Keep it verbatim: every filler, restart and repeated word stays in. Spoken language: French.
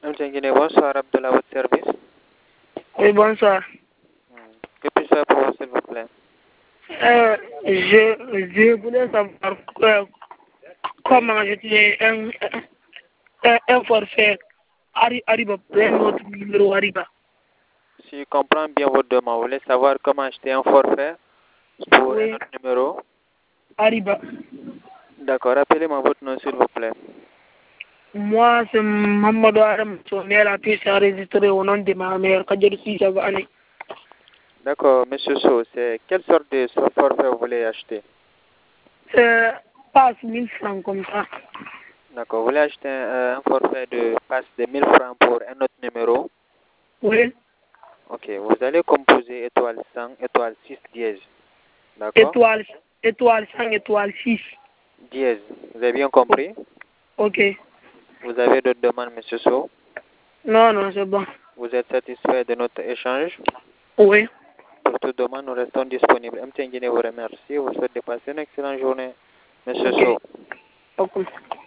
Monsieur bonsoir, Abdullah, votre service. Oui, bonsoir. Que puis-je faire pour vous, s'il vous plaît? Euh, je, je voulais savoir euh, comment j'étais un, un, un forfait Ari- Ariba, un autre numéro Ariba. Si je comprends bien votre demande, vous voulez savoir comment acheter un forfait pour Oui. un autre numéro? Ariba. D'accord, rappelez-moi votre nom, s'il vous plaît. Moi, c'est Mamadou Adam. Son mère a pu s'enregistrer au nom de ma mère, Kadjeri Sissavane. D'accord, Monsieur So, c'est quelle sorte de forfait vous voulez acheter? Euh, passe mille francs comme ça. D'accord, vous voulez acheter un, un forfait de passe de mille francs pour un autre numéro? Oui. Ok, vous allez composer étoile cent, étoile six dièse. D'accord? Étoile, étoile cinq, étoile six. Dièse, vous avez bien compris? Ok. Vous avez d'autres demandes, Monsieur So? Non, non, c'est bon. Vous êtes satisfait de notre échange? Oui. Pour toute demande, nous restons disponibles. M T N Guinée vous remercie. Vous souhaite de passer une excellente journée, Monsieur Ok. So. Ok.